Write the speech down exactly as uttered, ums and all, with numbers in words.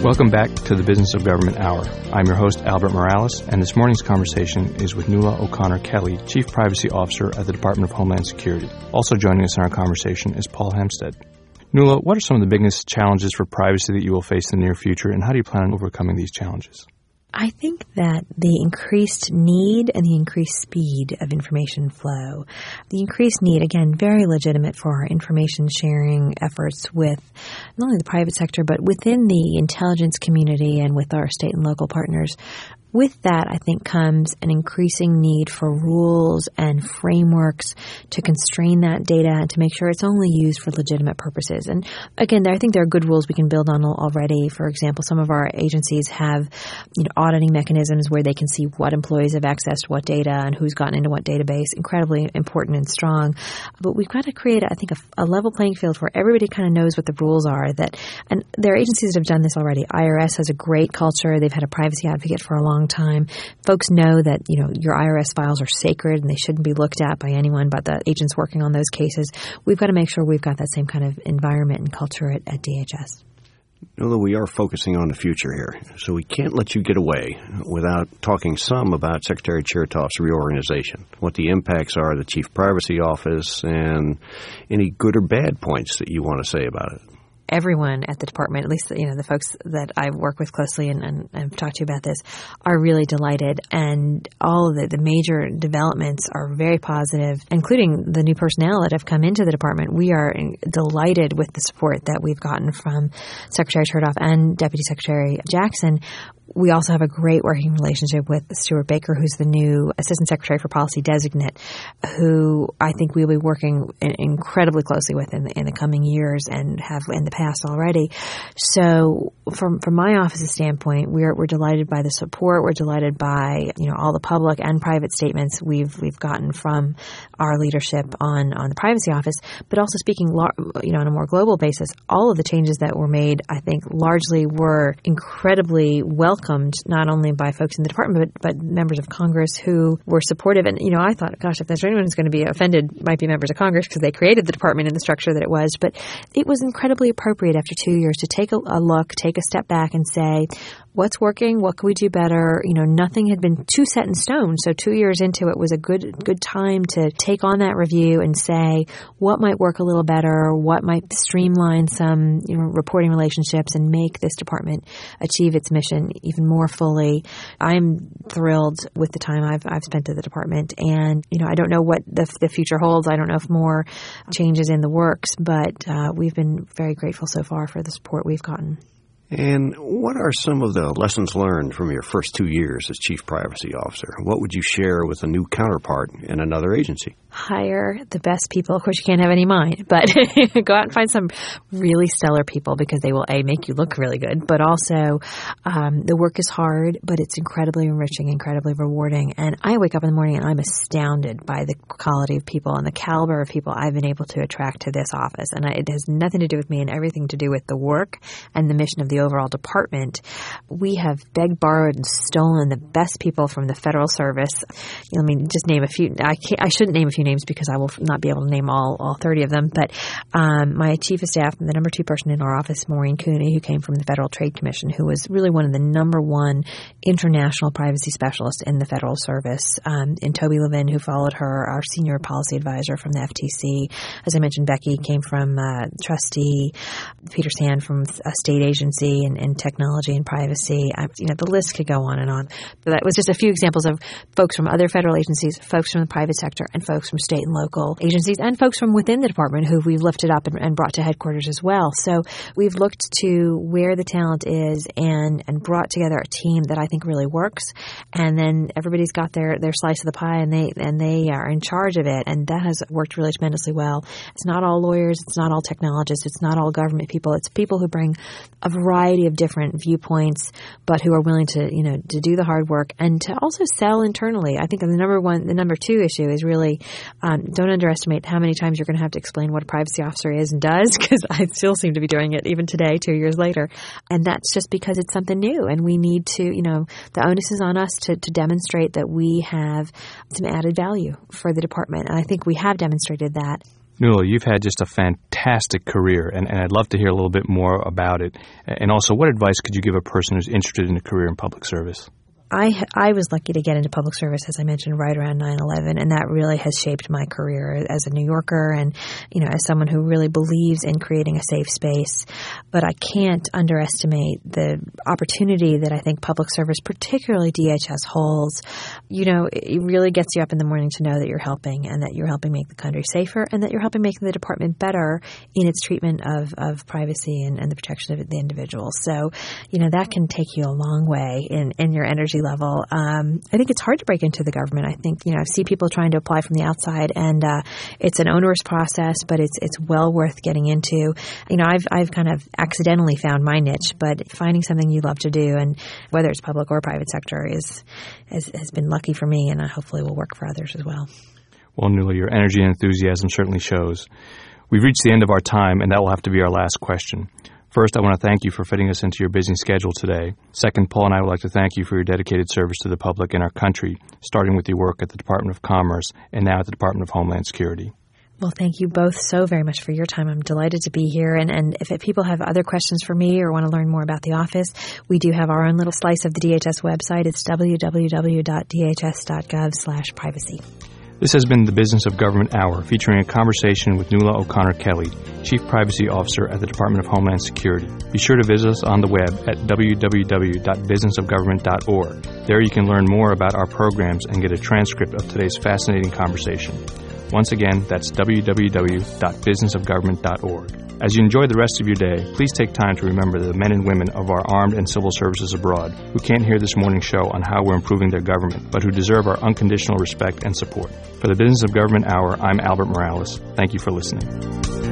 Welcome back to the Business of Government Hour. I'm your host, Albert Morales, and this morning's conversation is with Nuala O'Connor-Kelly, Chief Privacy Officer at the Department of Homeland Security. Also joining us in our conversation is Paul Hempstead. Nuala, what are some of the biggest challenges for privacy that you will face in the near future, and how do you plan on overcoming these challenges? I think that the increased need and the increased speed of information flow, the increased need, again, very legitimate for our information sharing efforts with not only the private sector, but within the intelligence community and with our state and local partners. With that, I think, comes an increasing need for rules and frameworks to constrain that data and to make sure it's only used for legitimate purposes. And again, I think there are good rules we can build on already. For example, some of our agencies have, you know, auditing mechanisms where they can see what employees have accessed what data and who's gotten into what database. Incredibly important and strong. But we've got to create, I think, a, a level playing field where everybody kind of knows what the rules are. That, and there are agencies that have done this already. I R S has a great culture. They've had a privacy advocate for a long time. Folks know that, you know, your I R S files are sacred and they shouldn't be looked at by anyone but the agents working on those cases. We've got to make sure we've got that same kind of environment and culture at, at D H S. Although we are focusing on the future here, so we can't let you get away without talking some about Secretary Chertoff's reorganization, what the impacts are of the Chief Privacy Office, and any good or bad points that you want to say about it. Everyone at the department, at least, you know, the folks that I work with closely and, and I've talked to about this, are really delighted. And all of the, the major developments are very positive, including the new personnel that have come into the department. We are delighted with the support that we've gotten from Secretary Chertoff and Deputy Secretary Jackson. We also have a great working relationship with Stuart Baker, who's the new Assistant Secretary for Policy Designate, who I think we'll be working incredibly closely with in the, in the coming years and have in the past already. So from from my office's standpoint, we're we're delighted by the support. We're delighted by, you know, all the public and private statements we've we've gotten from our leadership on, on the Privacy Office. But also speaking, you know, on a more global basis, all of the changes that were made, I think, largely were incredibly well welcomed not only by folks in the department, but, but members of Congress who were supportive. And, you know, I thought, gosh, if there's anyone who's going to be offended, it might be members of Congress because they created the department in the structure that it was. But it was incredibly appropriate after two years to take a, a look, take a step back and say, what's working? What can we do better? You know, nothing had been too set in stone. So two years into it was a good good time to take on that review and say what might work a little better, what might streamline some, you know, reporting relationships and make this department achieve its mission even more fully. I'm thrilled with the time I've I've spent at the department, and you know, I don't know what the, the future holds. I don't know if more changes in the works, but uh, we've been very grateful so far for the support we've gotten. And what are some of the lessons learned from your first two years as Chief Privacy Officer? What would you share with a new counterpart in another agency? Hire the best people. Of course, you can't have any mind, but go out and find some really stellar people because they will, A, make you look really good, but also um, the work is hard, but it's incredibly enriching, incredibly rewarding. And I wake up in the morning and I'm astounded by the quality of people and the caliber of people I've been able to attract to this office. And I, it has nothing to do with me and everything to do with the work and the mission of the overall department. We have begged, borrowed, and stolen the best people from the federal service. You know, I mean, just name a few. I, can't, I shouldn't name a few names because I will not be able to name all, all thirty of them. But um, my chief of staff and the number two person in our office, Maureen Cooney, who came from the Federal Trade Commission, who was really one of the number one international privacy specialists in the federal service, um, and Toby Levin, who followed her, our senior policy advisor from the F T C. As I mentioned, Becky came from uh, trustee, Peter Sand from a state agency and, and technology and privacy. I, you know, the list could go on and on. But that was just a few examples of folks from other federal agencies, folks from the private sector, and folks from state and local agencies, and folks from within the department who we've lifted up and, and brought to headquarters as well. So we've looked to where the talent is and, and brought together a team that I think really works. And then everybody's got their, their slice of the pie and they and they are in charge of it. And that has worked really tremendously well. It's not all lawyers. It's not all technologists. It's not all government people. It's people who bring a variety of different viewpoints, but who are willing to, you know, to do the hard work and to also sell internally. I think the number one, the number two issue is really um, don't underestimate how many times you're going to have to explain what a privacy officer is and does, because I still seem to be doing it even today, two years later. And that's just because it's something new and we need to, you know, the onus is on us to, to demonstrate that we have some added value for the department. And I think we have demonstrated that. Nuala, you've had just a fantastic career, and, and I'd love to hear a little bit more about it. And also, what advice could you give a person who's interested in a career in public service? I I was lucky to get into public service, as I mentioned, right around nine eleven, and that really has shaped my career as a New Yorker and, you know, as someone who really believes in creating a safe space. But I can't underestimate the opportunity that I think public service, particularly D H S, holds. You know, it really gets you up in the morning to know that you're helping and that you're helping make the country safer and that you're helping make the department better in its treatment of, of privacy and, and the protection of the individual. So, you know, that can take you a long way in, in your energy level. Um, I think it's hard to break into the government. I think, you know, I see people trying to apply from the outside, and uh, it's an onerous process, but it's it's well worth getting into. You know, I've I've kind of accidentally found my niche, but finding something you love to do, and whether it's public or private sector, is has, has been lucky for me, and uh, hopefully will work for others as well. Well, Nuala, your energy and enthusiasm certainly shows. We've reached the end of our time, and that will have to be our last question. First, I want to thank you for fitting us into your busy schedule today. Second, Paul and I would like to thank you for your dedicated service to the public and our country, starting with your work at the Department of Commerce and now at the Department of Homeland Security. Well, thank you both so very much for your time. I'm delighted to be here. And, and if people have other questions for me or want to learn more about the office, we do have our own little slice of the D H S website. It's w w w dot d h s dot gov slash privacy. This has been the Business of Government Hour, featuring a conversation with Nuala O'Connor Kelly, Chief Privacy Officer at the Department of Homeland Security. Be sure to visit us on the web at w w w dot business of government dot org. There you can learn more about our programs and get a transcript of today's fascinating conversation. Once again, that's w w w dot business of government dot org. As you enjoy the rest of your day, please take time to remember the men and women of our armed and civil services abroad who can't hear this morning's show on how we're improving their government, but who deserve our unconditional respect and support. For the Business of Government Hour, I'm Albert Morales. Thank you for listening.